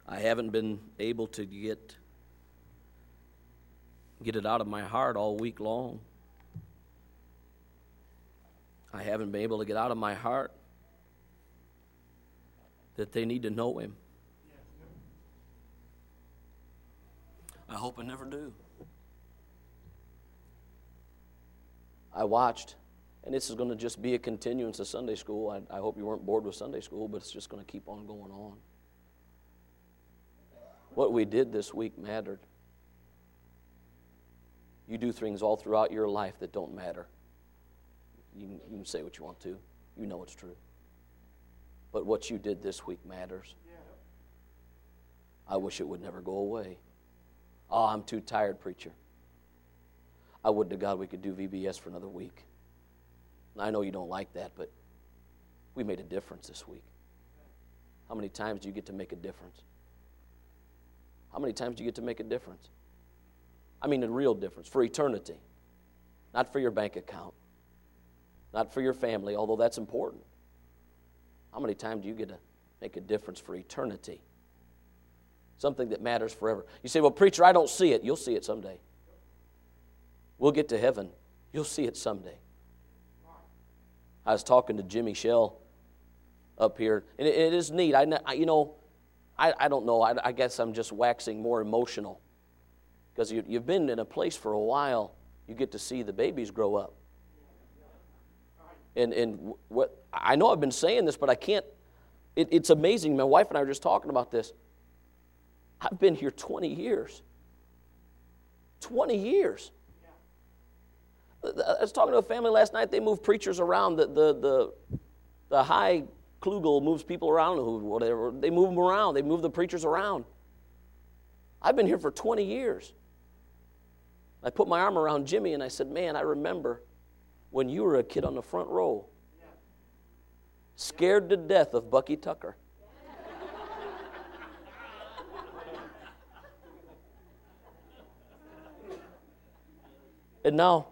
I haven't been able to get it out of my heart all week long. I haven't been able to get out of my heart that they need to know Him. I hope I never do. I watched, and this is going to just be a continuance of Sunday school. I hope you weren't bored with Sunday school, but it's just going to keep on going on. What we did this week mattered. You do things all throughout your life that don't matter. You can say what you want to. You know it's true. But what you did this week matters. I wish it would never go away. Oh, I'm too tired, preacher. I would to God we could do VBS for another week. And I know you don't like that, but we made a difference this week. How many times do you get to make a difference? How many times do you get to make a difference? I mean a real difference, for eternity. Not for your bank account. Not for your family, although that's important. How many times do you get to make a difference for eternity? Something that matters forever. You say, well, preacher, I don't see it. You'll see it someday. We'll get to heaven. You'll see it someday. I was talking to Jimmy Shell up here, and it is neat. I don't know. I guess I'm just waxing more emotional because you've been in a place for a while. You get to see the babies grow up. And what I know I've been saying this, but I can't. It's amazing. My wife and I were just talking about this. I've been here 20 years. 20 years. I was talking to a family last night. They move preachers around. The high Klugel moves people around, whatever. They move them around. They move the preachers around. I've been here for 20 years. I put my arm around Jimmy and I said, man, I remember when you were a kid on the front row, scared to death of Bucky Tucker. And now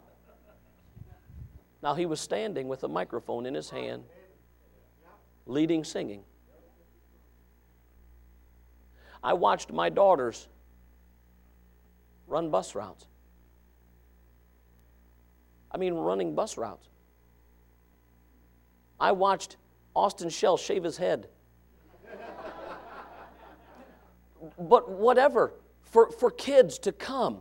he was standing with a microphone in his hand, leading singing. I watched my daughters run bus routes. Running bus routes. I watched Austin Shell shave his head. But whatever, for kids to come.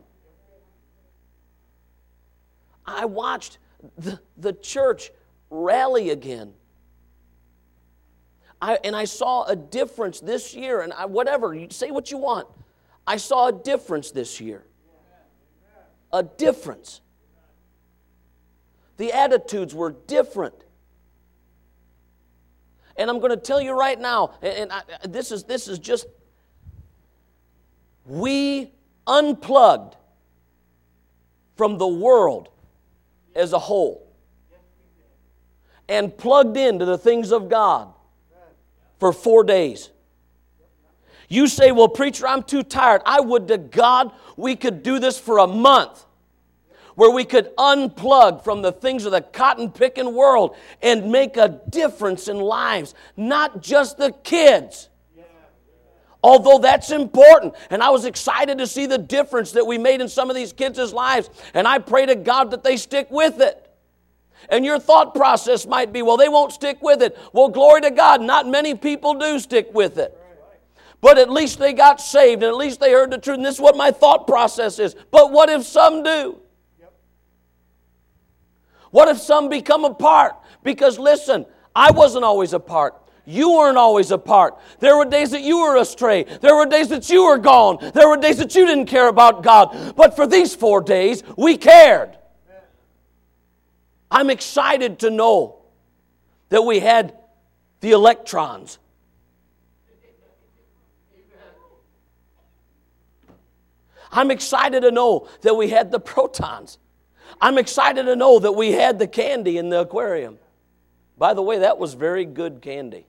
I watched the church rally again. I saw a difference this year, and whatever, you say what you want. I saw a difference this year. A difference. The attitudes were different. And I'm going to tell you right now, this is just, we unplugged from the world as a whole and plugged into the things of God for 4 days. You say, well, preacher, I'm too tired. I would to God we could do this for a month, where we could unplug from the things of the cotton-picking world and make a difference in lives, not just the kids. Although that's important, and I was excited to see the difference that we made in some of these kids' lives, and I pray to God that they stick with it. And your thought process might be, well, they won't stick with it. Well, glory to God, not many people do stick with it. But at least they got saved, and at least they heard the truth, and this is what my thought process is. But what if some do? What if some become a part? Because listen, I wasn't always a part. You weren't always a part. There were days that you were astray. There were days that you were gone. There were days that you didn't care about God. But for these 4 days, we cared. I'm excited to know that we had the electrons. I'm excited to know that we had the protons. I'm excited to know that we had the candy in the aquarium. By the way, that was very good candy.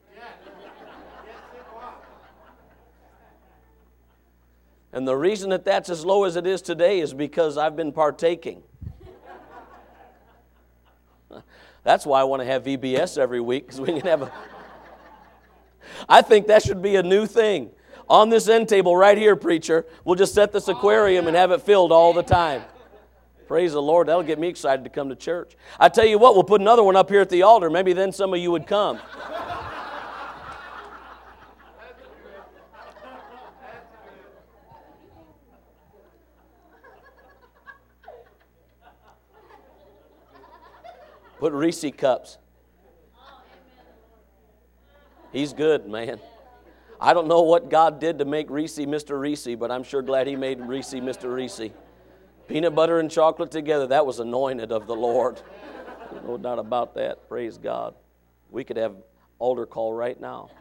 And the reason that that's as low as it is today is because I've been partaking. That's why I want to have VBS every week, because we can have I think that should be a new thing. On this end table right here, preacher, we'll just set this aquarium and have it filled all the time. Praise the Lord. That'll get me excited to come to church. I tell you what, we'll put another one up here at the altar. Maybe then some of you would come. Put Reese cups. He's good, man. I don't know what God did to make Reese Mr. Reese, but I'm sure glad He made Reese Mr. Reese. Peanut butter and chocolate together, that was anointed of the Lord. No doubt about that. Praise God. We could have altar call right now.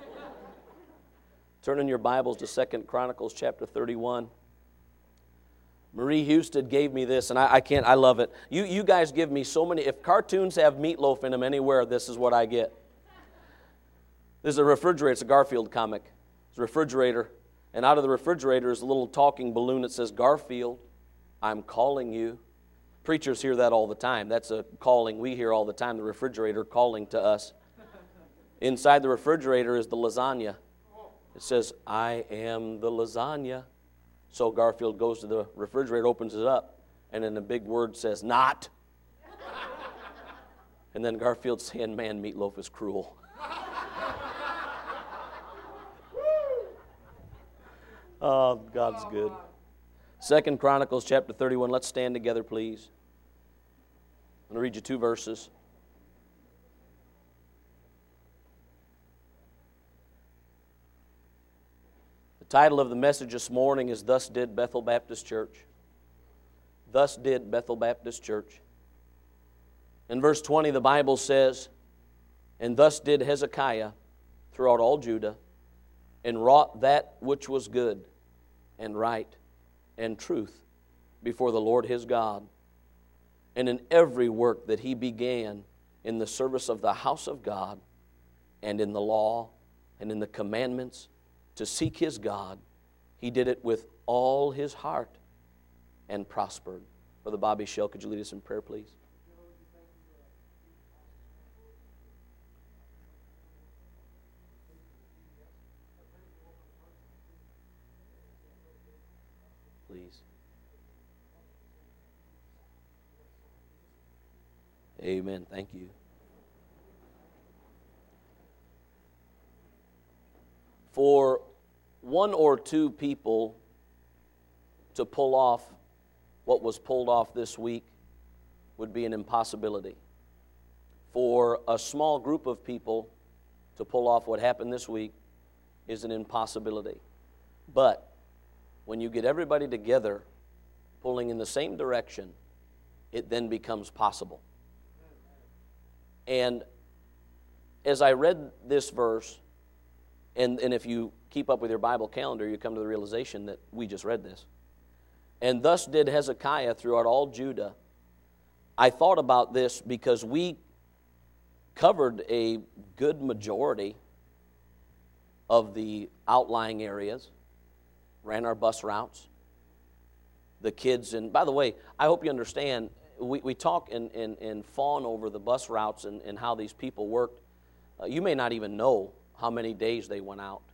Turn in your Bibles to 2 Chronicles chapter 31. Marie Houston gave me this, and I love it. You guys give me so many. If cartoons have meatloaf in them anywhere, this is what I get. This is a refrigerator. It's a Garfield comic. It's a refrigerator. And out of the refrigerator is a little talking balloon that says, Garfield, I'm calling you. Preachers hear that all the time. That's a calling we hear all the time, the refrigerator calling to us. Inside the refrigerator is the lasagna. It says, I am the lasagna. So Garfield goes to the refrigerator, opens it up, and then the big word says, not. And then Garfield's saying, man, meatloaf is cruel. Oh, God's good. 2 Chronicles chapter 31. Let's stand together, please. I'm going to read you 2 verses. The title of the message this morning is Thus Did Bethel Baptist Church. Thus did Bethel Baptist Church. In verse 20, the Bible says, And thus did Hezekiah throughout all Judah, and wrought that which was good, and right, and truth before the Lord his God. And in every work that he began in the service of the house of God, and in the law, and in the commandments, to seek his God, he did it with all his heart, and prospered. Brother Bobby Shell, could you lead us in prayer, please? Please. Amen. Thank you. For one or two people to pull off what was pulled off this week would be an impossibility. For a small group of people to pull off what happened this week is an impossibility. But when you get everybody together pulling in the same direction, it then becomes possible. And as I read this verse, and if you keep up with your Bible calendar, you come to the realization that we just read this. And thus did Hezekiah throughout all Judah. I thought about this because we covered a good majority of the outlying areas, ran our bus routes, the kids. And by the way, I hope you understand, we talk and fawn over the bus routes and how these people worked. You may not even know how many days they went out.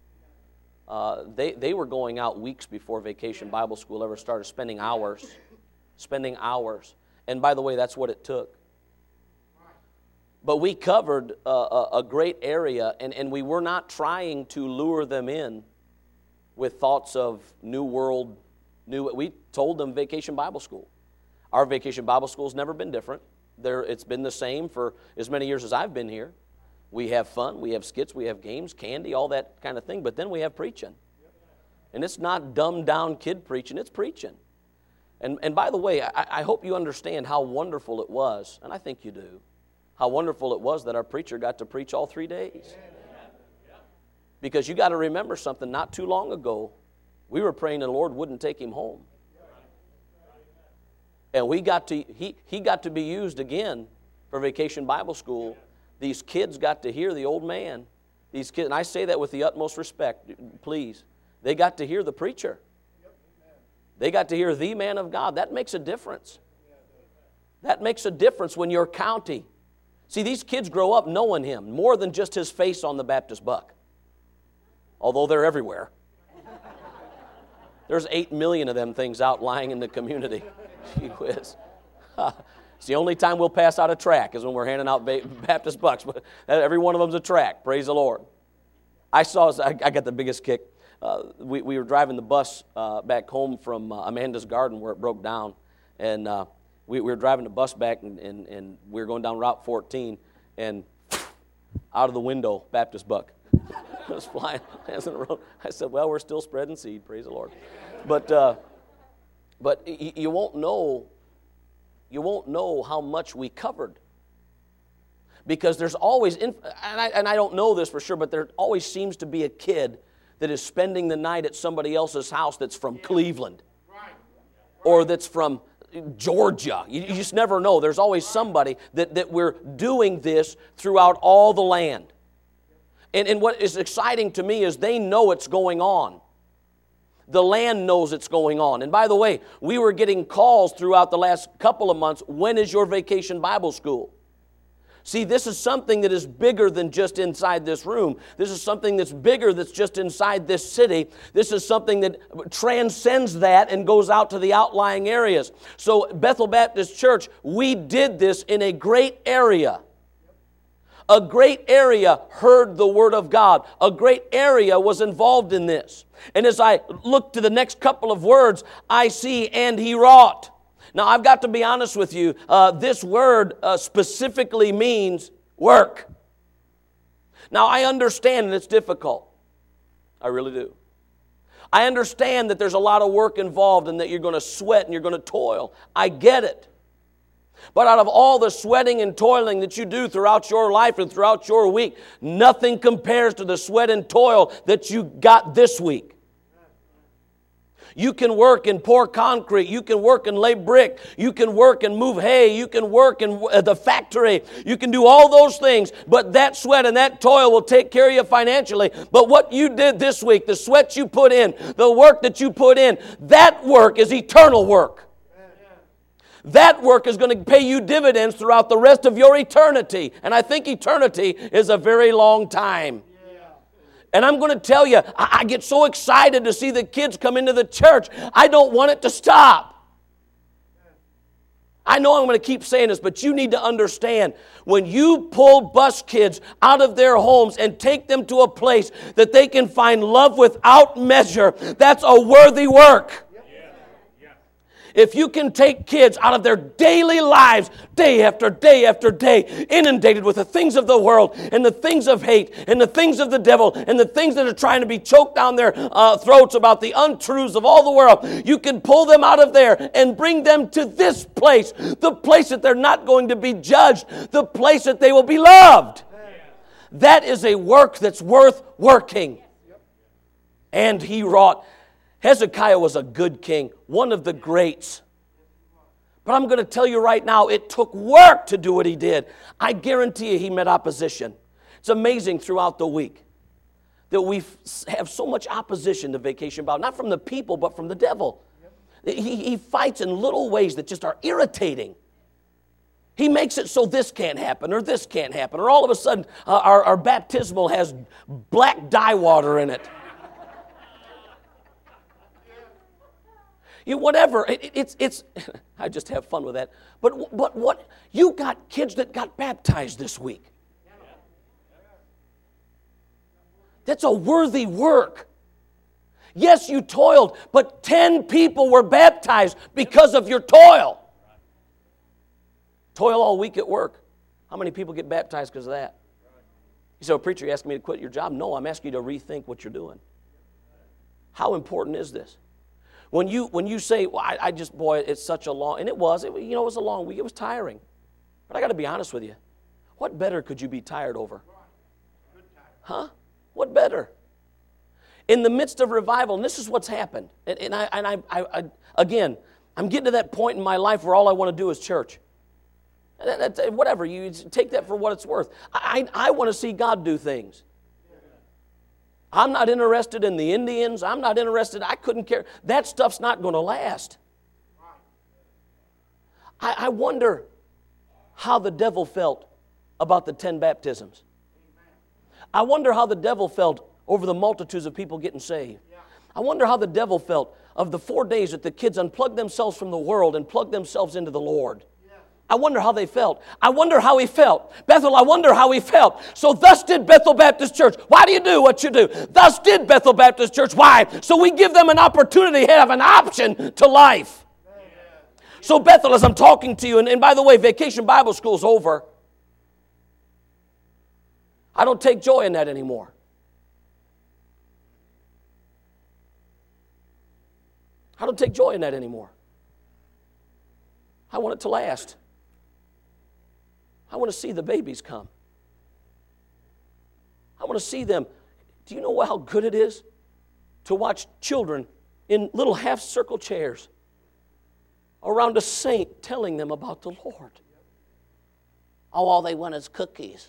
They were going out weeks before Vacation Bible School ever started, spending hours. And by the way, that's what it took. But we covered a great area, and we were not trying to lure them in with thoughts of New World. We told them Vacation Bible School. Our Vacation Bible School has never been different. It's been the same for as many years as I've been here. We have fun, we have skits, we have games, candy, all that kind of thing, but then we have preaching. And it's not dumbed down kid preaching, it's preaching. And by the way, I hope you understand how wonderful it was, and I think you do, how wonderful it was that our preacher got to preach all 3 days. Because you got to remember something, not too long ago, we were praying the Lord wouldn't take him home. And he got to be used again for Vacation Bible School. These kids got to hear the old man. These kids, and I say that with the utmost respect, please. They got to hear the preacher. They got to hear the man of God. That makes a difference. That makes a difference when your county. See, these kids grow up knowing him more than just his face on the Baptist buck. although they're everywhere. There's 8 million of them things out lying in the community. Gee whiz. It's the only time we'll pass out a tract is when we're handing out Baptist bucks. But every one of them's a tract. Praise the Lord. I got the biggest kick. We were driving the bus back home from Amanda's Garden where it broke down. And we were driving the bus back, and we were going down Route 14. And out of the window, Baptist buck. It was flying. I said, well, we're still spreading seed. Praise the Lord. But you won't know how much we covered. Because there's always, and I don't know this for sure, but there always seems to be a kid that is spending the night at somebody else's house that's from Cleveland. Or that's from Georgia. You just never know. There's always somebody that we're doing this throughout all the land. And what is exciting to me is they know it's going on. The land knows it's going on. And by the way, we were getting calls throughout the last couple of months, when is your vacation Bible school? See, this is something that is bigger than just inside this room. This is something that's bigger that's just inside this city. This is something that transcends that and goes out to the outlying areas. So Bethel Baptist Church, we did this in a great area. A great area heard the Word of God. A great area was involved in this. And as I look to the next couple of words, I see, and he wrought. Now, I've got to be honest with you. This word specifically means work. Now, I understand that it's difficult. I really do. I understand that there's a lot of work involved and that you're going to sweat and you're going to toil. I get it. But out of all the sweating and toiling that you do throughout your life and throughout your week, nothing compares to the sweat and toil that you got this week. You can work and pour concrete. You can work and lay brick. You can work and move hay. You can work in the factory. You can do all those things. But that sweat and that toil will take care of you financially. But what you did this week, the sweat you put in, the work that you put in, that work is eternal work. That work is going to pay you dividends throughout the rest of your eternity. And I think eternity is a very long time. And I'm going to tell you, I get so excited to see the kids come into the church. I don't want it to stop. I know I'm going to keep saying this, but you need to understand, when you pull bus kids out of their homes and take them to a place that they can find love without measure, that's a worthy work. If you can take kids out of their daily lives, day after day after day, inundated with the things of the world and the things of hate and the things of the devil and the things that are trying to be choked down their throats about the untruths of all the world, you can pull them out of there and bring them to this place, the place that they're not going to be judged, the place that they will be loved. That is a work that's worth working. And he wrought. Hezekiah was a good king, one of the greats. But I'm going to tell you right now, it took work to do what he did. I guarantee you he met opposition. It's amazing throughout the week that we have so much opposition to Vacation Bible, not from the people, but from the devil. He fights in little ways that just are irritating. He makes it so this can't happen, or this can't happen, or all of a sudden our baptismal has black dye water in it. Whatever, it's. I just have fun with that. But what you got kids that got baptized this week. That's a worthy work. Yes, you toiled, but 10 people were baptized because of your toil. Toil all week at work. How many people get baptized because of that? You say, well, preacher, you asking me to quit your job? No, I'm asking you to rethink what you're doing. How important is this? When you say, well, I just, boy, it's such a long, and it was a long week. It was tiring. But I got to be honest with you. What better could you be tired over? Huh? What better? In the midst of revival, and this is what's happened. And I again, I'm getting to that point in my life where all I want to do is church. Whatever, you take that for what it's worth. I want to see God do things. I'm not interested in the Indians. I'm not interested. I couldn't care. That stuff's not going to last. I wonder how the devil felt about the 10 baptisms. I wonder how the devil felt over the multitudes of people getting saved. I wonder how the devil felt of the 4 days that the kids unplugged themselves from the world and plugged themselves into the Lord. I wonder how they felt. I wonder how he felt. Bethel, I wonder how he felt. So thus did Bethel Baptist Church. Why do you do what you do? Thus did Bethel Baptist Church. Why? So we give them an opportunity to have an option to life. So Bethel, as I'm talking to you, and by the way, Vacation Bible School is over. I don't take joy in that anymore. I don't take joy in that anymore. I want it to last. I want to see the babies come. I want to see them. Do you know how good it is to watch children in little half-circle chairs around a saint telling them about the Lord? Oh, all they want is cookies.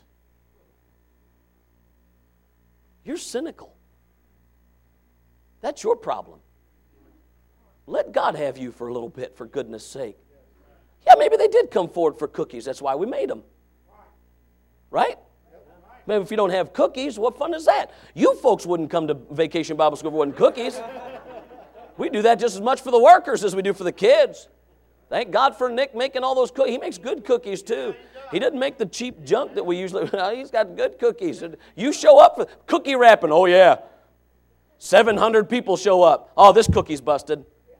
You're cynical. That's your problem. Let God have you for a little bit, for goodness sake. Yeah, maybe they did come forward for cookies. That's why we made them. Right? Maybe if you don't have cookies, what fun is that? You folks wouldn't come to Vacation Bible School if it wasn't cookies. We do that just as much for the workers as we do for the kids. Thank God for Nick making all those cookies. He makes good cookies too. He doesn't make the cheap junk that we usually... He's got good cookies. You show up for cookie wrapping. Oh, yeah. 700 people show up. Oh, this cookie's busted.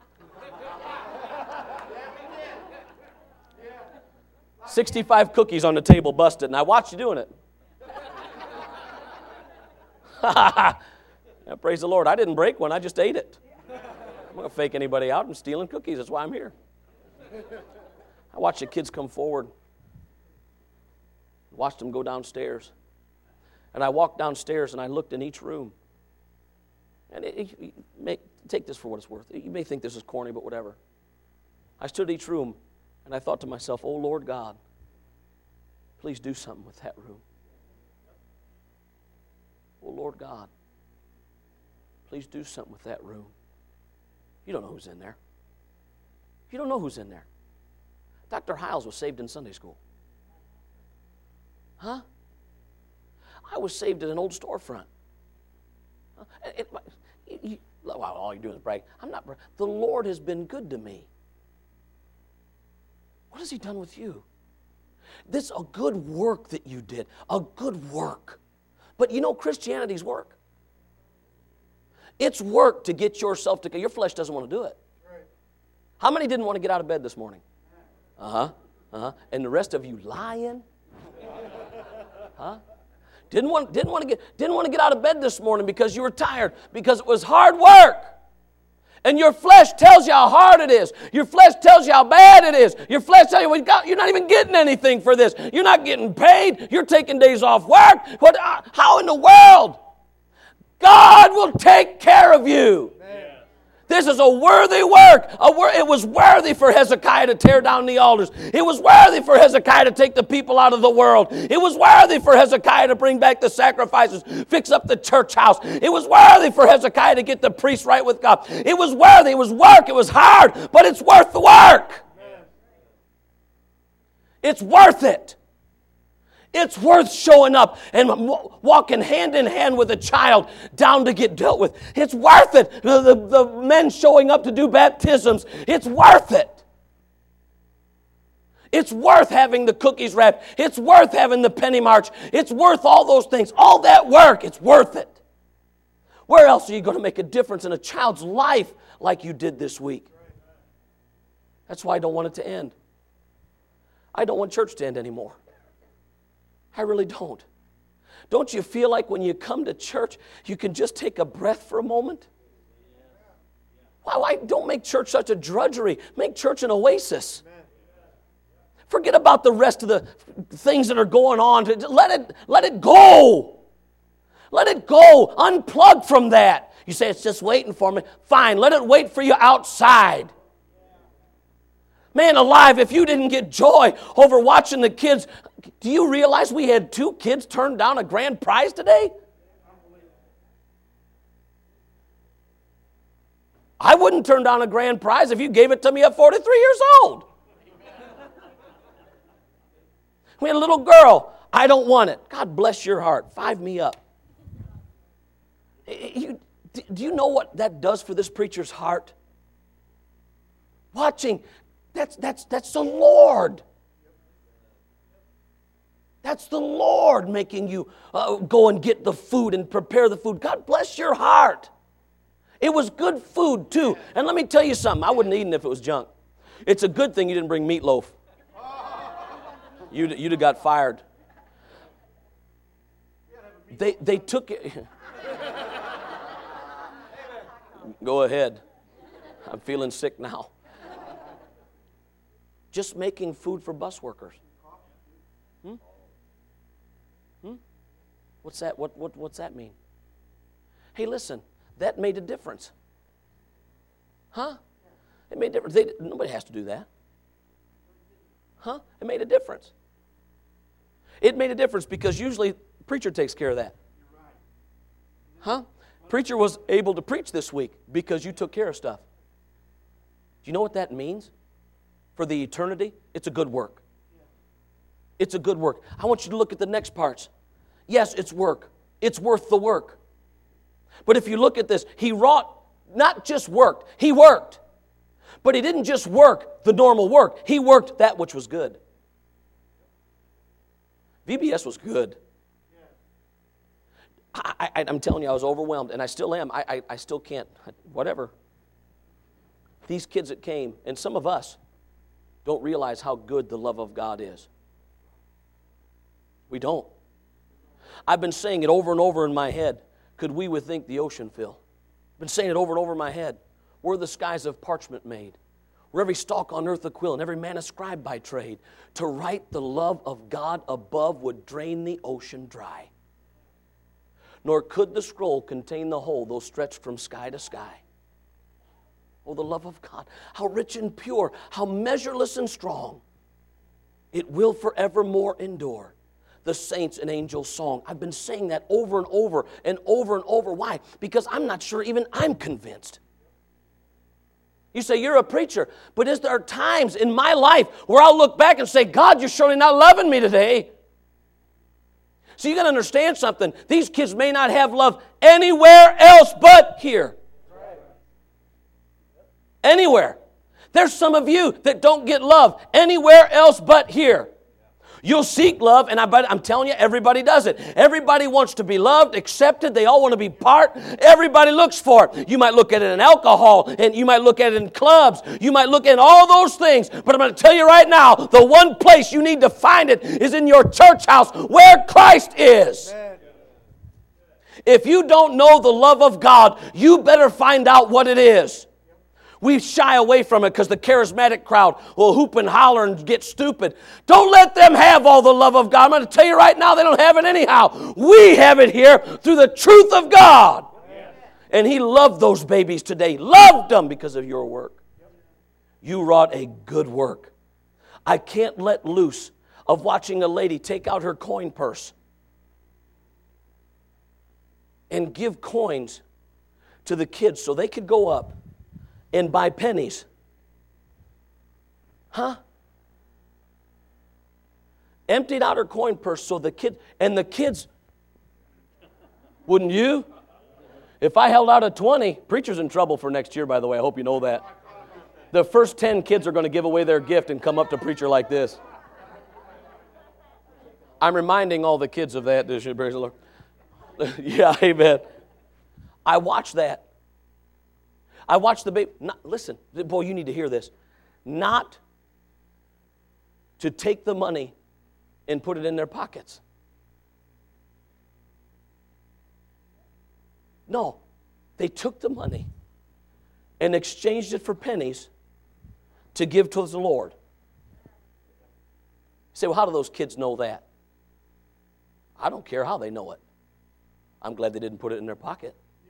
65 cookies on the table busted, and I watched you doing it. Yeah, praise the Lord. I didn't break one. I just ate it. I'm not going to fake anybody out. I'm stealing cookies. That's why I'm here. I watched the kids come forward. Watched them go downstairs. And I walked downstairs, and I looked in each room. And take this for what it's worth. You may think this is corny, but whatever. I stood in each room, and I thought to myself, oh, Lord God, please do something with that room. Oh, Lord God, please do something with that room. You don't know who's in there. You don't know who's in there. Dr. Hiles was saved in Sunday school. Huh? I was saved at an old storefront. All you're doing is brag. I'm not bragging. The Lord has been good to me. What has He done with you? This is a good work that you did. A good work. But you know Christianity's work. It's work to get yourself to... Your flesh doesn't want to do it. How many didn't want to get out of bed this morning? And the rest of you lying? Huh? Didn't want to get out of bed this morning because you were tired, because it was hard work. And your flesh tells you how hard it is. Your flesh tells you how bad it is. Your flesh tells you you're not even getting anything for this. You're not getting paid. You're taking days off work. How in the world? God will take care of you. This is a worthy work. It was worthy for Hezekiah to tear down the altars. It was worthy for Hezekiah to take the people out of the world. It was worthy for Hezekiah to bring back the sacrifices, fix up the church house. It was worthy for Hezekiah to get the priests right with God. It was worthy. It was work. It was hard, but it's worth the work. It's worth it. It's worth showing up and walking hand in hand with a child down to get dealt with. It's worth it. The men showing up to do baptisms. It's worth it. It's worth having the cookies wrapped. It's worth having the penny march. It's worth all those things. All that work, it's worth it. Where else are you going to make a difference in a child's life like you did this week? That's why I don't want it to end. I don't want church to end anymore. I really don't. Don't you feel like when you come to church, you can just take a breath for a moment? Why don't make church such a drudgery. Make church an oasis. Forget about the rest of the things that are going on. Let it go. Let it go. Unplug from that. You say, it's just waiting for me. Fine, let it wait for you outside. Man alive, if you didn't get joy over watching the kids, do you realize we had 2 kids turn down a grand prize today? I wouldn't turn down a grand prize if you gave it to me at 43 years old. We had a little girl. I don't want it. God bless your heart. 5 me up. Do you know what that does for this preacher's heart? Watching, that's the Lord. That's the Lord making you go and get the food and prepare the food. God bless your heart. It was good food too. And let me tell you something, I wouldn't have eaten if it was junk. It's a good thing you didn't bring meatloaf. You'd have got fired. They took it. Go ahead. I'm feeling sick now. Just making food for bus workers. What's that? What's that mean? Hey, listen, that made a difference. Huh? It made a difference. Nobody has to do that. Huh? It made a difference. It made a difference because usually the preacher takes care of that. Huh? Preacher was able to preach this week because you took care of stuff. Do you know what that means? For the eternity, it's a good work. It's a good work. I want you to look at the next parts. Yes, it's work. It's worth the work. But if you look at this, he wrought, not just worked, he worked. But he didn't just work the normal work. He worked that which was good. VBS was good. I'm telling you, I was overwhelmed, and I still am. I still can't, whatever. These kids that came, and some of us don't realize how good the love of God is. We don't. I've been saying it over and over in my head. Could we would think the ocean fill? I've been saying it over and over in my head. Were the skies of parchment made? Were every stalk on earth a quill, and every man a scribe by trade? To write the love of God above would drain the ocean dry. Nor could the scroll contain the whole, though stretched from sky to sky. Oh, the love of God, how rich and pure, how measureless and strong. It will forevermore endure. The saints and angels' song. I've been saying that over and over and over and over. Why? Because I'm not sure even I'm convinced. You say, you're a preacher, but is there times in my life where I'll look back and say, God, you're surely not loving me today. So you got to understand something. These kids may not have love anywhere else but here. Anywhere. There's some of you that don't get love anywhere else but here. You'll seek love, and I'm telling you, everybody does it. Everybody wants to be loved, accepted. They all want to be part. Everybody looks for it. You might look at it in alcohol, and you might look at it in clubs. You might look at all those things. But I'm going to tell you right now, the one place you need to find it is in your church house where Christ is. Amen. If you don't know the love of God, you better find out what it is. We shy away from it because the charismatic crowd will hoop and holler and get stupid. Don't let them have all the love of God. I'm going to tell you right now, they don't have it anyhow. We have it here through the truth of God. Amen. And He loved those babies today. Loved them because of your work. You wrought a good work. I can't let loose of watching a lady take out her coin purse and give coins to the kids so they could go up and buy pennies. Huh? Emptied out her coin purse so the kids, wouldn't you? If I held out a 20, preacher's in trouble for next year, by the way. I hope you know that. The first 10 kids are going to give away their gift and come up to preacher like this. I'm reminding all the kids of that this year. Praise the Lord. Yeah, amen. I watched that. I watched the baby. Listen, boy, you need to hear this. Not to take the money and put it in their pockets. No, they took the money and exchanged it for pennies to give to the Lord. You say, well, how do those kids know that? I don't care how they know it. I'm glad they didn't put it in their pocket.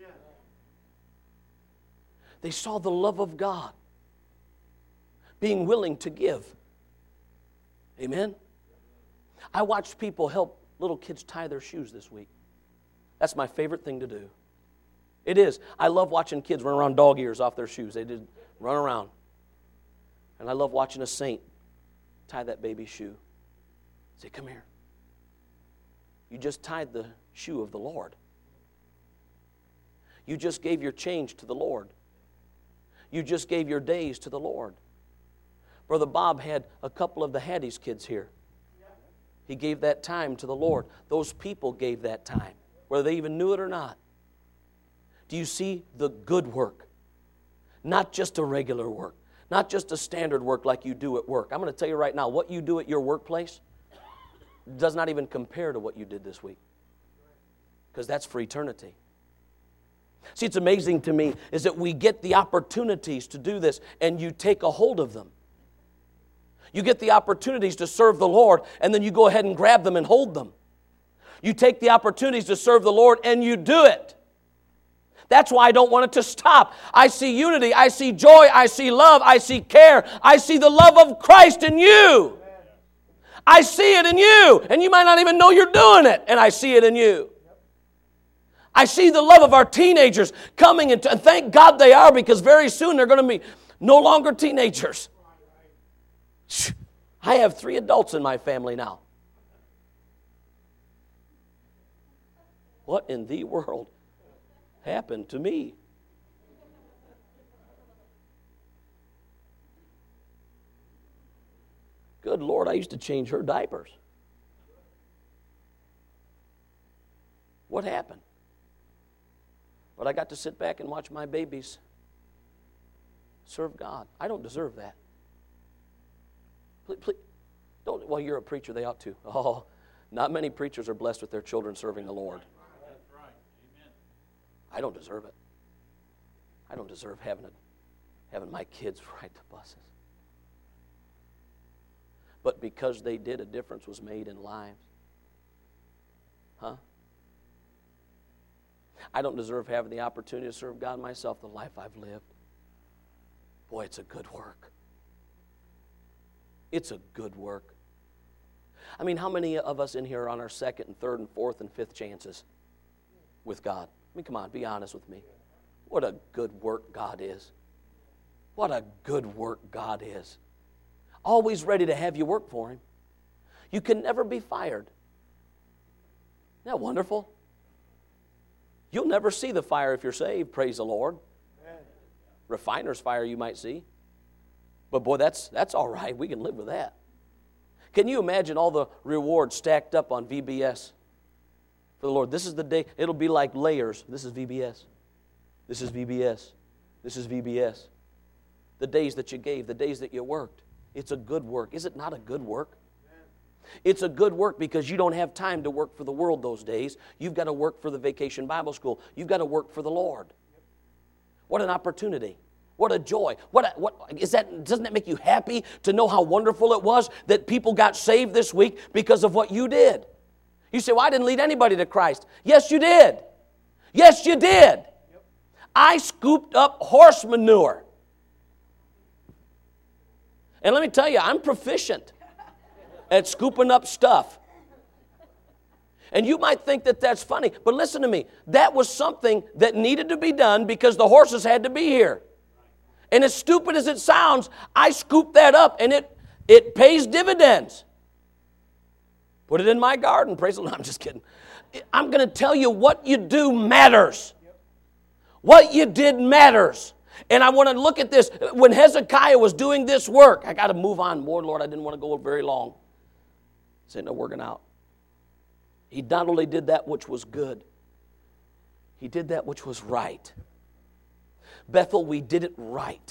They saw the love of God, being willing to give. Amen? I watched people help little kids tie their shoes this week. That's my favorite thing to do. It is. I love watching kids run around dog ears off their shoes. They did run around. And I love watching a saint tie that baby's shoe. Say, come here. You just tied the shoe of the Lord. You just gave your change to the Lord. You just gave your days to the Lord. Brother Bob had a couple of the Hattie's kids here. He gave that time to the Lord. Those people gave that time, whether they even knew it or not. Do you see the good work? Not just a regular work. Not just a standard work like you do at work. I'm going to tell you right now, what you do at your workplace does not even compare to what you did this week. Because that's for eternity. See, it's amazing to me is that we get the opportunities to do this and you take a hold of them. You get the opportunities to serve the Lord and then you go ahead and grab them and hold them. You take the opportunities to serve the Lord and you do it. That's why I don't want it to stop. I see unity, I see joy, I see love, I see care. I see the love of Christ in you. I see it in you, and you might not even know you're doing it, and I see it in you. I see the love of our teenagers coming, and thank God they are, because very soon they're going to be no longer teenagers. I have 3 adults in my family now. What in the world happened to me? Good Lord, I used to change her diapers. What happened? But I got to sit back and watch my babies serve God. I don't deserve that. Please, don't. Well, you're a preacher, they ought to. Oh, not many preachers are blessed with their children serving the Lord. I don't deserve it. I don't deserve having my kids ride the buses. But because they did, a difference was made in lives. Huh? I don't deserve having the opportunity to serve God myself, the life I've lived. Boy, it's a good work. It's a good work. I mean, how many of us in here are on our 2nd and 3rd and 4th and 5th chances with God? I mean, come on, be honest with me. What a good work God is. What a good work God is. Always ready to have you work for Him. You can never be fired. Isn't that wonderful? You'll never see the fire if you're saved, praise the Lord. Refiner's fire you might see. But boy, that's all right. We can live with that. Can you imagine all the rewards stacked up on VBS for the Lord? This is the day. It'll be like layers. This is VBS. This is VBS. This is VBS. The days that you gave, the days that you worked. It's a good work. Is it not a good work? It's a good work because you don't have time to work for the world those days. You've got to work for the Vacation Bible School. You've got to work for the Lord. What an opportunity. What a joy. Doesn't that make you happy to know how wonderful it was that people got saved this week because of what you did? You say, well, I didn't lead anybody to Christ. Yes, you did. Yes, you did. I scooped up horse manure. And let me tell you, I'm proficient at scooping up stuff. And you might think that that's funny, but listen to me. That was something that needed to be done because the horses had to be here. And as stupid as it sounds, I scooped that up and it pays dividends. Put it in my garden. Praise the Lord. I'm just kidding. I'm going to tell you what you do matters. What you did matters. And I want to look at this. When Hezekiah was doing this work, I got to move on more, Lord. I didn't want to go very long. This ain't no working out. He not only did that which was good, he did that which was right. Bethel, we did it right.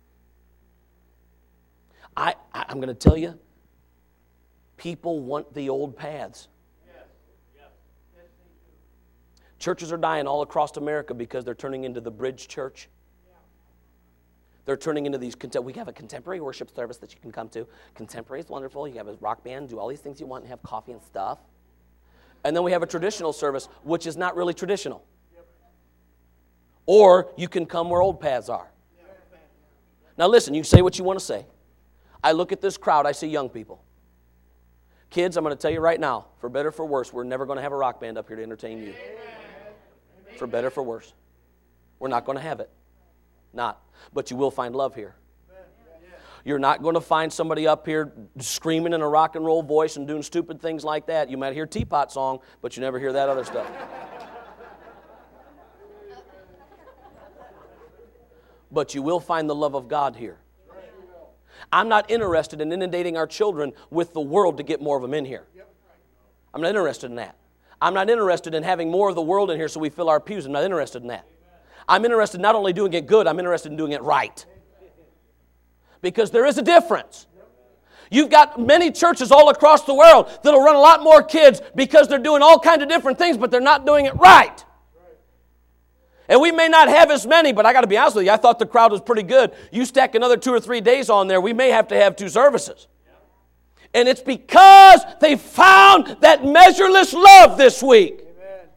I'm going to tell you, people want the old paths. Churches are dying all across America because they're turning into the bridge church. They're turning into these, we have a contemporary worship service that you can come to. Contemporary is wonderful. You have a rock band, do all these things you want, and have coffee and stuff. And then we have a traditional service, which is not really traditional. Or you can come where old paths are. Now listen, you say what you want to say. I look at this crowd, I see young people. Kids, I'm going to tell you right now, for better or for worse, we're never going to have a rock band up here to entertain you. For better or for worse. We're not going to have it. Not. But you will find love here. You're not going to find somebody up here screaming in a rock and roll voice and doing stupid things like that. You might hear Teapot song, but you never hear that other stuff. But you will find the love of God here. I'm not interested in inundating our children with the world to get more of them in here. I'm not interested in that. I'm not interested in having more of the world in here so we fill our pews. I'm not interested in that. I'm interested in not only doing it good, I'm interested in doing it right. Because there is a difference. You've got many churches all across the world that'll run a lot more kids because they're doing all kinds of different things, but they're not doing it right. And we may not have as many, but I got to be honest with you, I thought the crowd was pretty good. You stack another 2 or 3 days on there, we may have to have 2 services. And it's because they found that measureless love this week. Amen.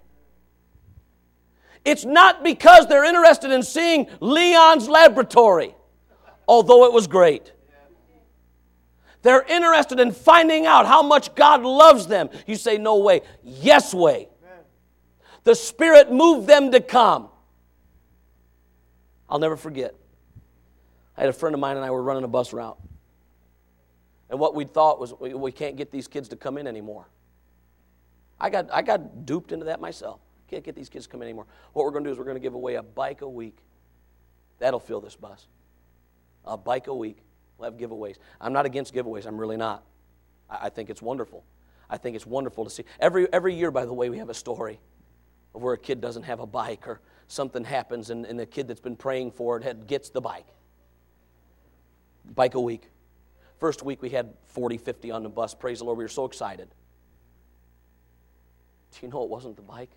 It's not because they're interested in seeing Leon's laboratory, although it was great. They're interested in finding out how much God loves them. You say, no way. Yes way. Amen. The Spirit moved them to come. I'll never forget. I had a friend of mine and I were running a bus route. And what we thought was, we can't get these kids to come in anymore. I got duped into that myself. Can't get these kids to come in anymore. What we're going to do is we're going to give away a bike a week. That'll fill this bus. A bike a week. We'll have giveaways. I'm not against giveaways. I'm really not. I think it's wonderful. I think it's wonderful to see. Every year, by the way, we have a story of where a kid doesn't have a bike or something happens and the kid that's been praying for it gets the bike. Bike a week. First week we had 40, 50 on the bus. Praise the Lord, we were so excited. Do you know it wasn't the bike?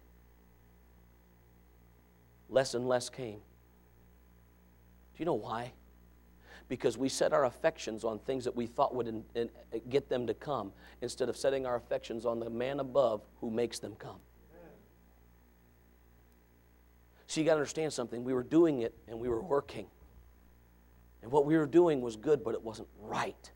Less and less came. Do you know why? Because we set our affections on things that we thought would get them to come instead of setting our affections on the man above who makes them come. So you got to understand something. We were doing it and we were working. And what we were doing was good, but it wasn't right.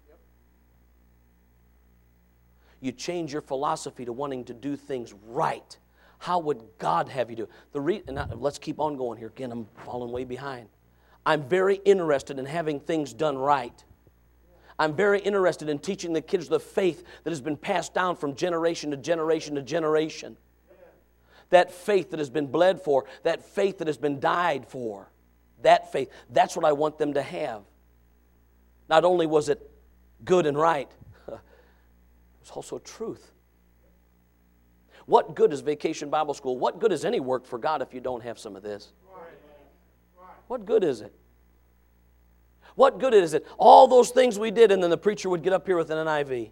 You change your philosophy to wanting to do things right. How would God have you do it? Let's keep on going here. Again, I'm falling way behind. I'm very interested in having things done right. I'm very interested in teaching the kids the faith that has been passed down from generation to generation to generation. That faith that has been bled for, that faith that has been died for, that faith, that's what I want them to have. Not only was it good and right, it was also truth. What good is Vacation Bible School? What good is any work for God if you don't have some of this? What good is it? What good is it? All those things we did, and then the preacher would get up here with an NIV.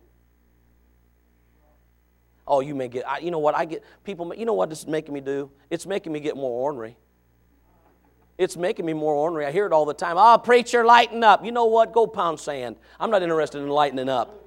Oh, you may get, you know what, I get, people, you know what this is making me do? It's making me get more ornery. It's making me more ornery. I hear it all the time. Oh, preacher, lighten up. You know what? Go pound sand. I'm not interested in lightening up.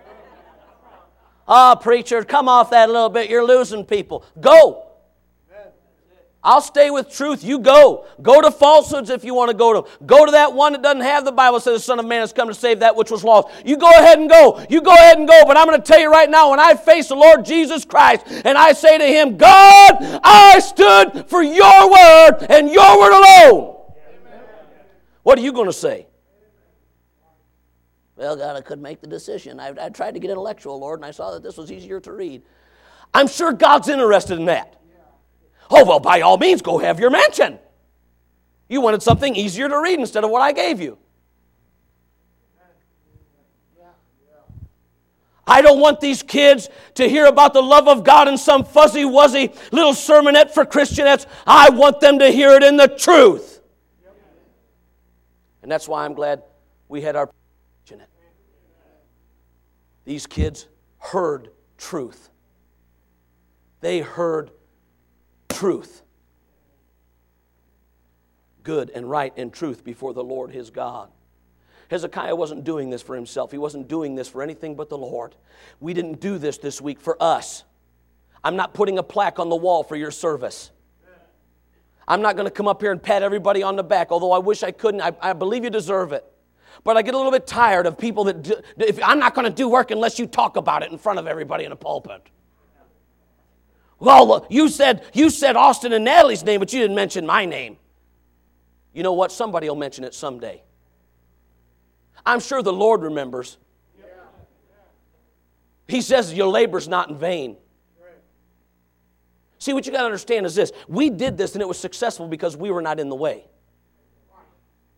Oh, preacher, come off that a little bit. You're losing people. Go. I'll stay with truth. You go. Go to falsehoods if you want to go to. Go to that one that doesn't have the Bible says the Son of Man has come to save that which was lost. You go ahead and go. You go ahead and go. But I'm going to tell you right now, when I face the Lord Jesus Christ and I say to Him, God, I stood for your word and your word alone. Amen. What are you going to say? Well, God, I couldn't make the decision. I tried to get intellectual, Lord, and I saw that this was easier to read. I'm sure God's interested in that. Oh, well, by all means, go have your mansion. You wanted something easier to read instead of what I gave you. I don't want these kids to hear about the love of God in some fuzzy-wuzzy little sermonette for Christianettes. I want them to hear it in the truth. And that's why I'm glad we had our in it. These kids heard truth. They heard truth. Good and right and truth before the Lord his God. Hezekiah wasn't doing this for himself. He wasn't doing this for anything but the Lord. We didn't do this week for us. I'm not putting a plaque on the wall for your service. I'm not going to come up here and pat everybody on the back, although I wish I couldn't. I believe you deserve it. But I get a little bit tired of people that I'm not going to do work unless you talk about it in front of everybody in a pulpit. Well, you said Austin and Natalie's name, but you didn't mention my name. You know what? Somebody will mention it someday. I'm sure the Lord remembers. He says your labor's not in vain. See, what you got to understand is this. We did this and it was successful because we were not in the way.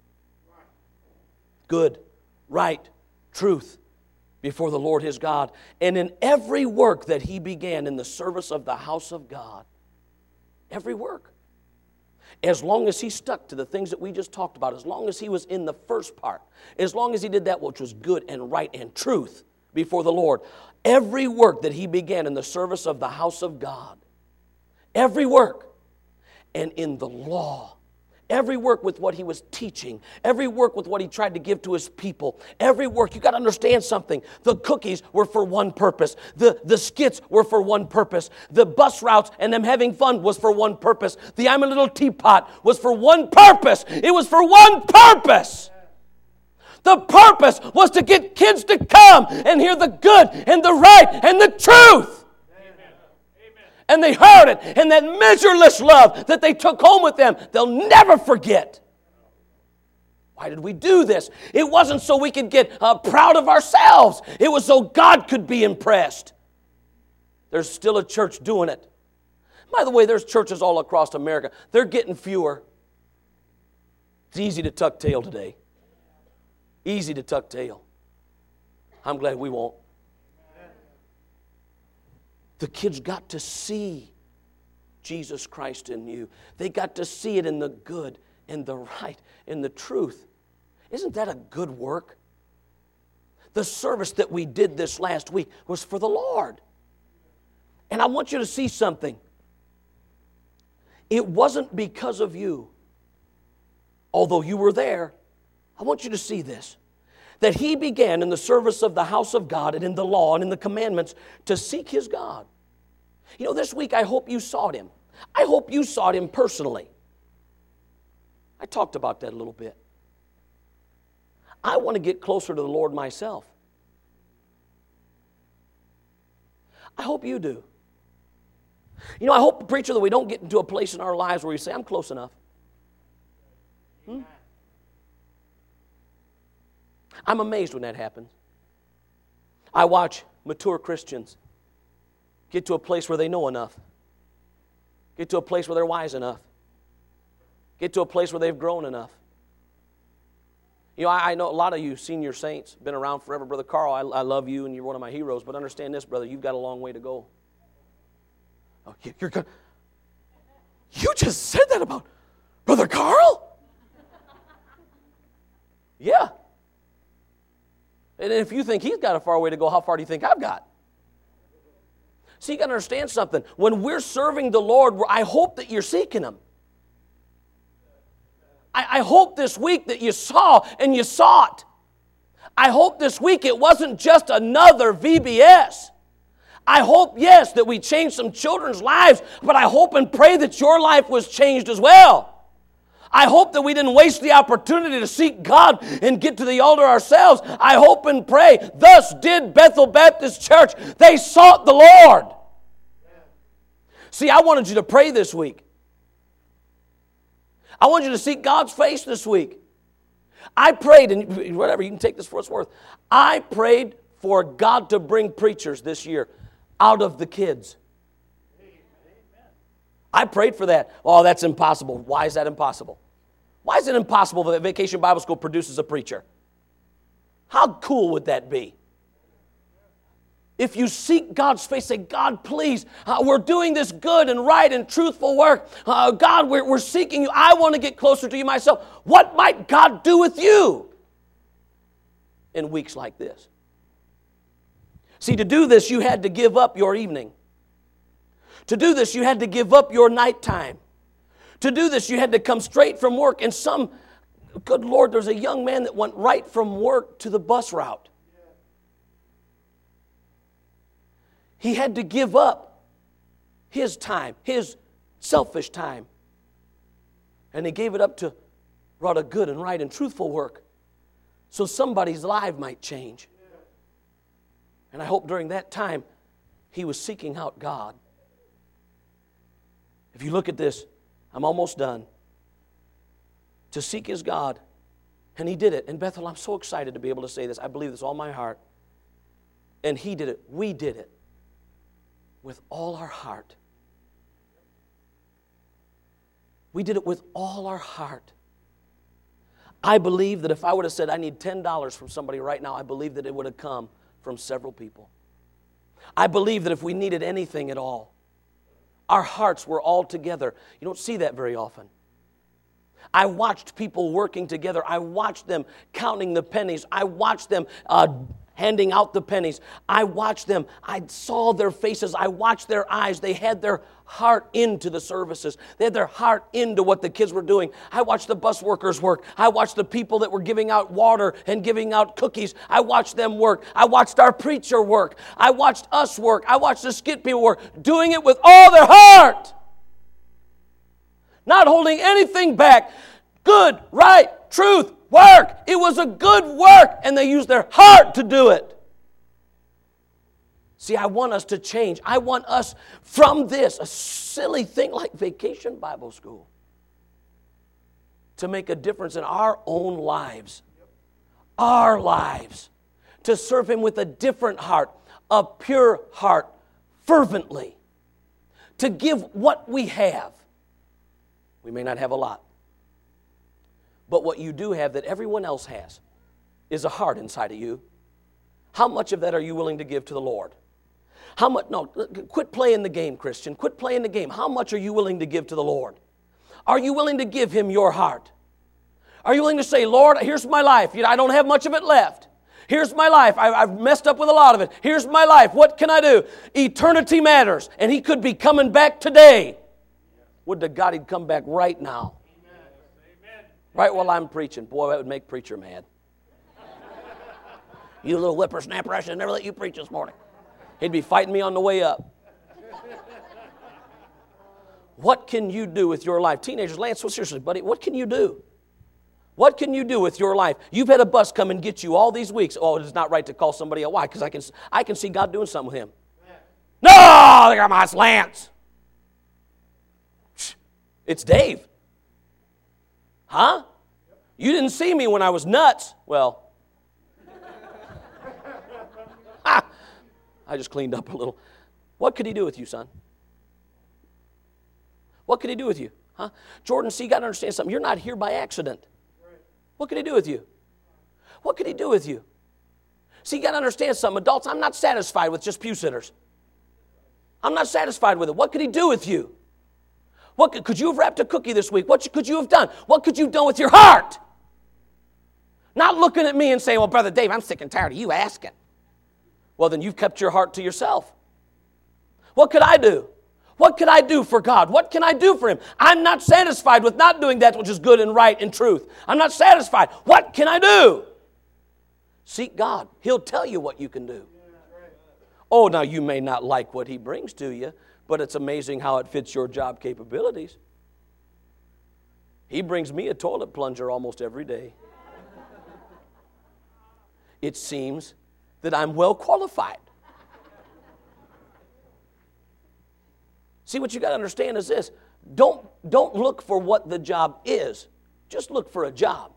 good, right, truth before the Lord his God. And in every work that he began in the service of the house of God, every work, as long as he stuck to the things that we just talked about, as long as he was in the first part, as long as he did that which was good and right and truth before the Lord, every work that he began in the service of the house of God, every work, and in the law, every work with what he was teaching, every work with what he tried to give to his people, every work, you got to understand something. The cookies were for one purpose. The skits were for one purpose. The bus routes and them having fun was for one purpose. The I'm a Little Teapot was for one purpose. It was for one purpose. The purpose was to get kids to come and hear the good and the right and the truth. And they heard it, and that measureless love that they took home with them, they'll never forget. Why did we do this? It wasn't so we could get proud of ourselves. It was so God could be impressed. There's still a church doing it. By the way, there's churches all across America. They're getting fewer. It's easy to tuck tail today. Easy to tuck tail. I'm glad we won't. The kids got to see Jesus Christ in you. They got to see it in the good and the right and the truth. Isn't that a good work? The service that we did this last week was for the Lord. And I want you to see something. It wasn't because of you, although you were there. I want you to see this. That he began in the service of the house of God and in the law and in the commandments to seek his God. You know, this week I hope you sought him. I hope you sought him personally. I talked about that a little bit. I want to get closer to the Lord myself. I hope you do. You know, I hope, preacher, that we don't get into a place in our lives where we say, I'm close enough. I'm amazed when that happens. I watch mature Christians get to a place where they know enough. Get to a place where they're wise enough. Get to a place where they've grown enough. You know, I know a lot of you senior saints, been around forever. Brother Carl, I love you and you're one of my heroes, but understand this, brother, you've got a long way to go. Oh, you're good. You just said that about Brother Carl? Yeah. And if you think he's got a far way to go, how far do you think I've got? See, you got to understand something. When we're serving the Lord, I hope that you're seeking him. I hope this week that you saw and you sought. I hope this week it wasn't just another VBS. I hope, yes, that we changed some children's lives, but I hope and pray that your life was changed as well. I hope that we didn't waste the opportunity to seek God and get to the altar ourselves. I hope and pray, thus did Bethel Baptist Church. They sought the Lord. See, I wanted you to pray this week. I want you to seek God's face this week. I prayed, and whatever, you can take this for what it's worth. I prayed for God to bring preachers this year out of the kids. I prayed for that. Oh, that's impossible. Why is that impossible? Why is it impossible that Vacation Bible School produces a preacher? How cool would that be? If you seek God's face, say, God, please, we're doing this good and right and truthful work. God, we're seeking you. I want to get closer to you myself. What might God do with you in weeks like this? See, to do this, you had to give up your evening. To do this, you had to give up your nighttime. To do this, you had to come straight from work. And good Lord, there's a young man that went right from work to the bus route. He had to give up his time, his selfish time. And he gave it up to brought a good and right and truthful work so somebody's life might change. And I hope during that time he was seeking out God. If you look at this, I'm almost done. To seek his God. And he did it. And Bethel, I'm so excited to be able to say this. I believe this with all my heart. And he did it. We did it. With all our heart. We did it with all our heart. I believe that if I would have said I need $10 from somebody right now, I believe that it would have come from several people. I believe that if we needed anything at all, our hearts were all together. You don't see that very often. I watched people working together. I watched them counting the pennies. I watched them handing out the pennies. I watched them. I saw their faces. I watched their eyes. They had their heart into the services. They had their heart into what the kids were doing. I watched the bus workers work. I watched the people that were giving out water and giving out cookies. I watched them work. I watched our preacher work. I watched us work. I watched the skit people work, doing it with all their heart. Not holding anything back. Good, right, truth, work. It was a good work, and they used their heart to do it. See, I want us to change. I want us from this, a silly thing like Vacation Bible School, to make a difference in our own lives. Our lives. To serve Him with a different heart, a pure heart, fervently. To give what we have. We may not have a lot. But what you do have that everyone else has is a heart inside of you. How much of that are you willing to give to the Lord? How much? No, quit playing the game, Christian. Quit playing the game. How much are you willing to give to the Lord? Are you willing to give Him your heart? Are you willing to say, Lord, here's my life. I don't have much of it left. Here's my life. I've messed up with a lot of it. Here's my life. What can I do? Eternity matters. And He could be coming back today. Would to God He'd come back right now. Amen. Right while I'm preaching. Boy, that would make preacher mad. You little whippersnapper, I should never let you preach this morning. He'd be fighting me on the way up. What can you do with your life? Teenagers, Lance, well, seriously, buddy, what can you do? What can you do with your life? You've had a bus come and get you all these weeks. Oh, it's not right to call somebody out. Why? Because I can see God doing something with him. No, they got my Lance. It's Dave. Huh? You didn't see me when I was nuts. Well, I just cleaned up a little. What could He do with you, son? What could He do with you? Huh? Jordan, see, you got to understand something. You're not here by accident. What could He do with you? What could He do with you? See, you got to understand something. Adults, I'm not satisfied with just pew sitters. I'm not satisfied with it. What could He do with you? What could you have wrapped a cookie this week? What could you have done? What could you have done with your heart? Not looking at me and saying, well, Brother Dave, I'm sick and tired of you asking. Well, then you've kept your heart to yourself. What could I do? What could I do for God? What can I do for Him? I'm not satisfied with not doing that which is good and right and truth. I'm not satisfied. What can I do? Seek God. He'll tell you what you can do. Oh, now you may not like what He brings to you, but it's amazing how it fits your job capabilities. He brings me a toilet plunger almost every day. It seems that I'm well qualified. See, what you got to understand is this. Don't look for what the job is. Just look for a job.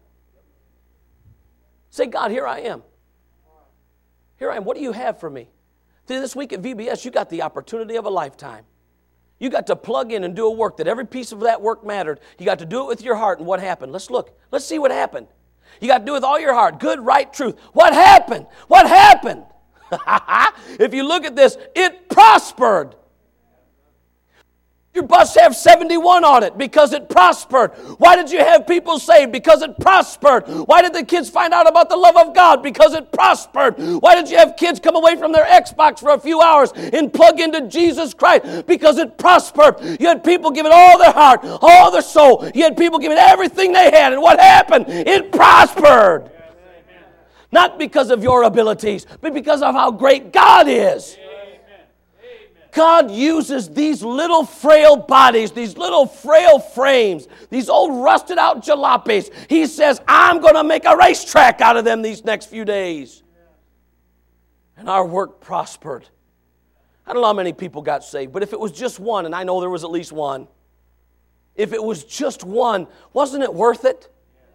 Say, God, here I am. Here I am. What do you have for me? This week at VBS, you got the opportunity of a lifetime. You got to plug in and do a work that every piece of that work mattered. You got to do it with your heart. And what happened? Let's look. Let's see what happened. You got to do it with all your heart. Good, right, truth. What happened? What happened? If you look at this, it prospered. Your bus have 71 on it because it prospered. Why did you have people saved? Because it prospered. Why did the kids find out about the love of God? Because it prospered. Why did you have kids come away from their Xbox for a few hours and plug into Jesus Christ? Because it prospered. You had people giving all their heart, all their soul. You had people giving everything they had. And what happened? It prospered. Not because of your abilities, but because of how great God is. God uses these little frail bodies, these little frail frames, these old rusted out jalopies. He says, I'm going to make a racetrack out of them these next few days. And our work prospered. I don't know how many people got saved, but if it was just one, and I know there was at least one, if it was just one, wasn't it worth it?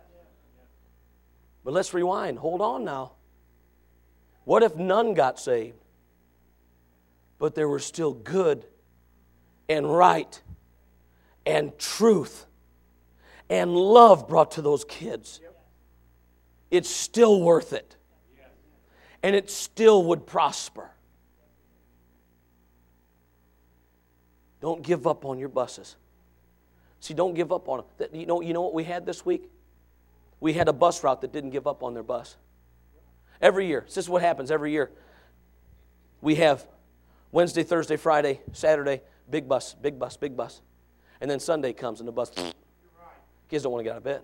But let's rewind. Hold on now. What if none got saved? But there were still good and right and truth and love brought to those kids. it's still worth it. And it still would prosper. Don't give up on your buses. See, don't give up on them. You know what we had this week? We had a bus route that didn't give up on their bus. Every year. This is what happens every year. We have Wednesday, Thursday, Friday, Saturday, big bus, big bus, big bus. And then Sunday comes and the bus, kids don't want to get out of bed.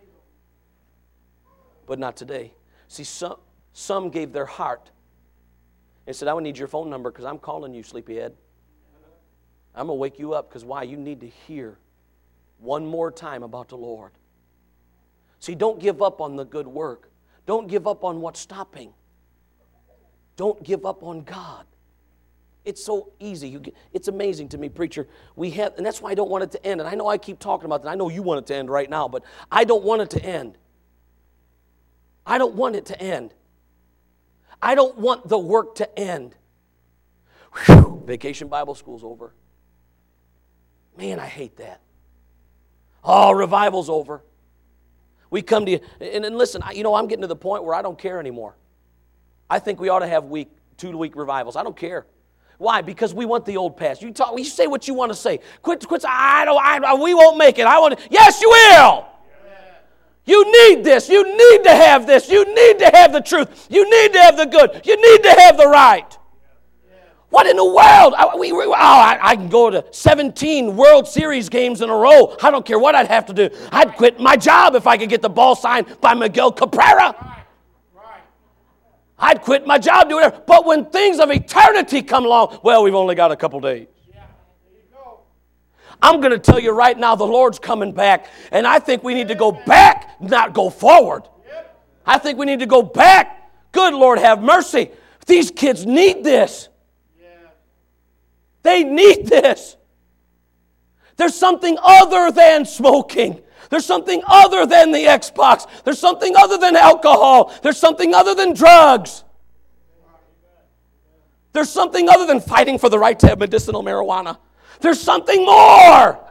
But not today. See, some gave their heart and said, I would need your phone number because I'm calling you, sleepyhead. I'm going to wake you up because why? You need to hear one more time about the Lord. See, don't give up on the good work. Don't give up on what's stopping. Don't give up on God. It's so easy. It's amazing to me, preacher. And that's why I don't want it to end. And I know I keep talking about that. I know you want it to end right now, but I don't want it to end. I don't want it to end. I don't want the work to end. Whew, Vacation Bible School's over. Man, I hate that. Oh, revival's over. We come to you, and listen, I'm getting to the point where I don't care anymore. I think we ought to have 2-week revivals. I don't care. Why? Because we want the old past. You say what you want to say. Quit. We won't make it. Yes, you will. You need this. You need to have this. You need to have the truth. You need to have the good. You need to have the right. What in the world? I can go to 17 World Series games in a row. I don't care what I'd have to do. I'd quit my job if I could get the ball signed by Miguel Cabrera. I'd quit my job, do whatever. But when things of eternity come along, well, we've only got a couple days. I'm going to tell you right now, the Lord's coming back. And I think we need to go back, not go forward. I think we need to go back. Good Lord, have mercy. These kids need this. They need this. There's something other than smoking. There's something other than the Xbox. There's something other than alcohol. There's something other than drugs. There's something other than fighting for the right to have medicinal marijuana. There's something more.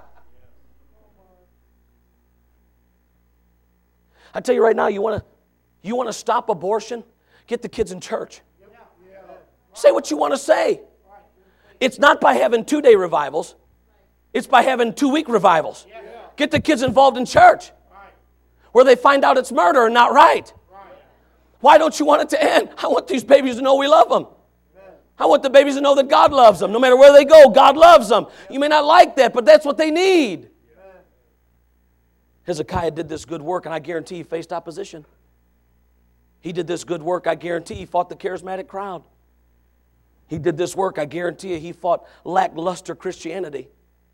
I tell you right now, you want to stop abortion? Get the kids in church. Say what you want to say. It's not by having 2-day revivals. It's by having 2-week revivals. Get the kids involved in church where they find out it's murder and not right. Why don't you want it to end? I want these babies to know we love them. I want the babies to know that God loves them. No matter where they go, God loves them. You may not like that, but that's what they need. Hezekiah did this good work, and I guarantee he faced opposition. He did this good work. I guarantee he fought the charismatic crowd. He did this work. I guarantee you he fought lackluster Christianity.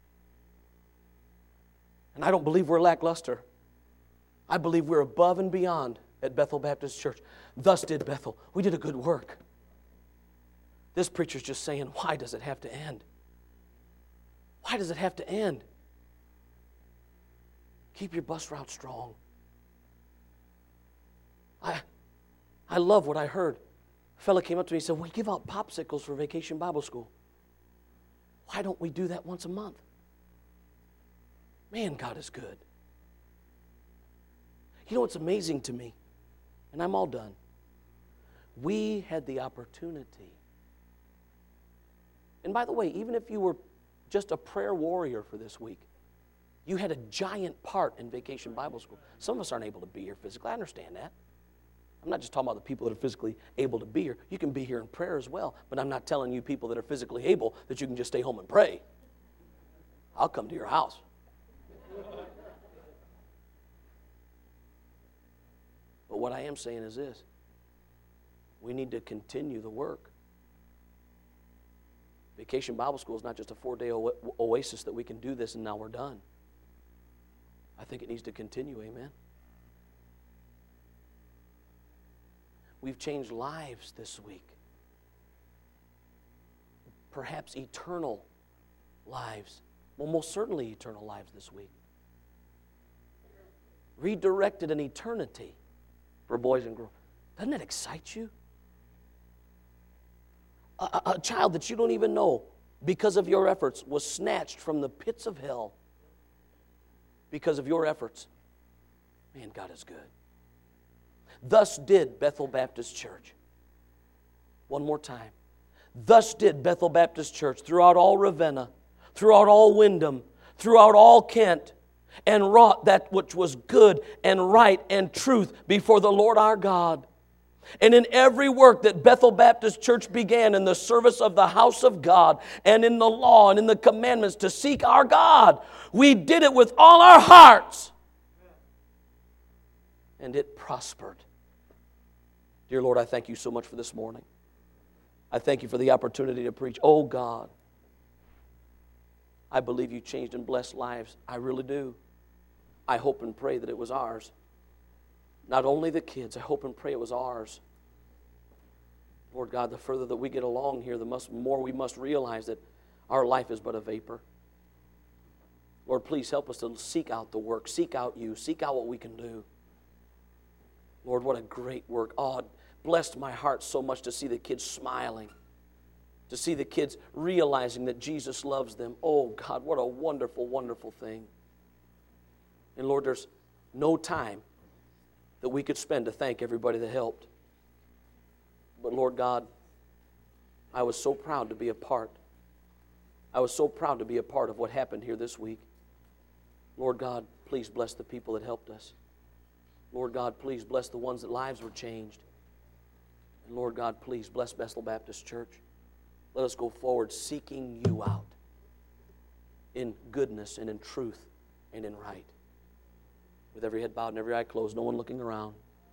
And I don't believe we're lackluster. I believe we're above and beyond at Bethel Baptist Church. Thus did Bethel. We did a good work. This preacher's just saying, why does it have to end? Why does it have to end? Keep your bus route strong. I love what I heard. A fellow came up to me and said, we give out popsicles for Vacation Bible School. Why don't we do that once a month? Man, God is good. You know what's amazing to me? And I'm all done. We had the opportunity. And by the way, even if you were just a prayer warrior for this week, you had a giant part in Vacation Bible School. Some of us aren't able to be here physically. I understand that. I'm not just talking about the people that are physically able to be here. You can be here in prayer as well, but I'm not telling you people that are physically able that you can just stay home and pray. I'll come to your house. But what I am saying is this. We need to continue the work. Vacation Bible School is not just a 4-day oasis that we can do this and now we're done. I think it needs to continue, amen? We've changed lives this week. Perhaps eternal lives. Well, most certainly eternal lives this week. Redirected an eternity for boys and girls. Doesn't that excite you? A child that you don't even know, because of your efforts, was snatched from the pits of hell because of your efforts. Man, God is good. Thus did Bethel Baptist Church. One more time. Thus did Bethel Baptist Church throughout all Ravenna, throughout all Windham, throughout all Kent, and wrought that which was good and right and truth before the Lord our God. And in every work that Bethel Baptist Church began in the service of the house of God and in the law and in the commandments to seek our God, we did it with all our hearts. And it prospered. Dear Lord, I thank you so much for this morning. I thank you for the opportunity to preach. Oh God, I believe you changed and blessed lives. I really do. I hope and pray that it was ours. Not only the kids, I hope and pray it was ours. Lord God, the further that we get along here, the more we must realize that our life is but a vapor. Lord, please help us to seek out the work, seek out you, seek out what we can do. Lord, what a great work. Oh, it blessed my heart so much to see the kids smiling, to see the kids realizing that Jesus loves them. Oh, God, what a wonderful, wonderful thing. And Lord, there's no time that we could spend to thank everybody that helped. But Lord God, I was so proud to be a part. I was so proud to be a part of what happened here this week. Lord God, please bless the people that helped us. Lord God, please bless the ones that lives were changed. And Lord God, please bless Bethel Baptist Church. Let us go forward seeking you out in goodness and in truth and in right. With every head bowed and every eye closed, no one looking around.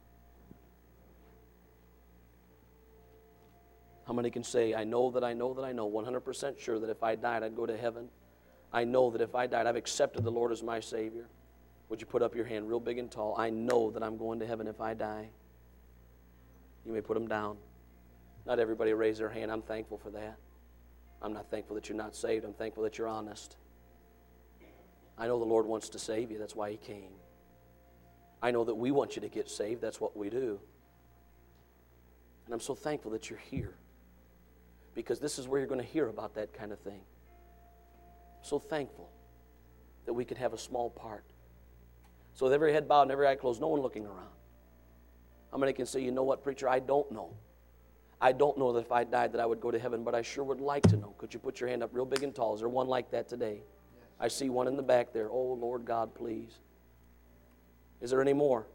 How many can say, I know that I know that I know, 100% sure that if I died, I'd go to heaven? I know that if I died, I've accepted the Lord as my Savior. Would you put up your hand real big and tall? I know that I'm going to heaven if I die. You may put them down. Not everybody raise their hand. I'm thankful for that. I'm not thankful that you're not saved. I'm thankful that you're honest. I know the Lord wants to save you. That's why He came. I know that we want you to get saved. That's what we do. And I'm so thankful that you're here, because this is where you're going to hear about that kind of thing. I'm so thankful that we could have a small part. So with every head bowed and every eye closed, no one looking around. How many can say, you know what, preacher, I don't know. I don't know that if I died that I would go to heaven, but I sure would like to know. Could you put your hand up real big and tall? Is there one like that today? Yes. I see one in the back there. Oh, Lord God, please. Is there any more?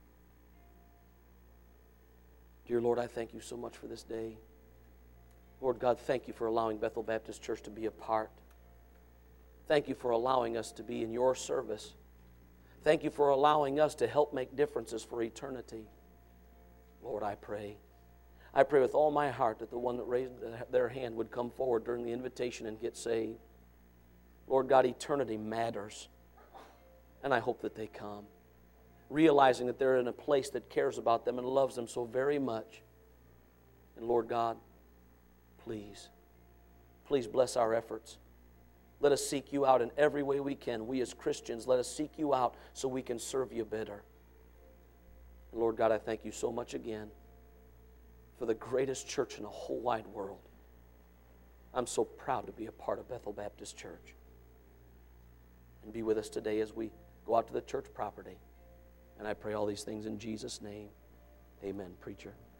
Dear Lord, I thank you so much for this day. Lord God, thank you for allowing Bethel Baptist Church to be a part. Thank you for allowing us to be in your service. Thank you for allowing us to help make differences for eternity. Lord, I pray with all my heart that the one that raised their hand would come forward during the invitation and get saved. Lord God, eternity matters. And I hope that they come, realizing that they're in a place that cares about them and loves them so very much. And Lord God, please bless our efforts. Let us seek you out in every way we can. We as Christians, let us seek you out so we can serve you better. And Lord God, I thank you so much again for the greatest church in the whole wide world. I'm so proud to be a part of Bethel Baptist Church. And be with us today as we go out to the church property. And I pray all these things in Jesus' name. Amen, preacher.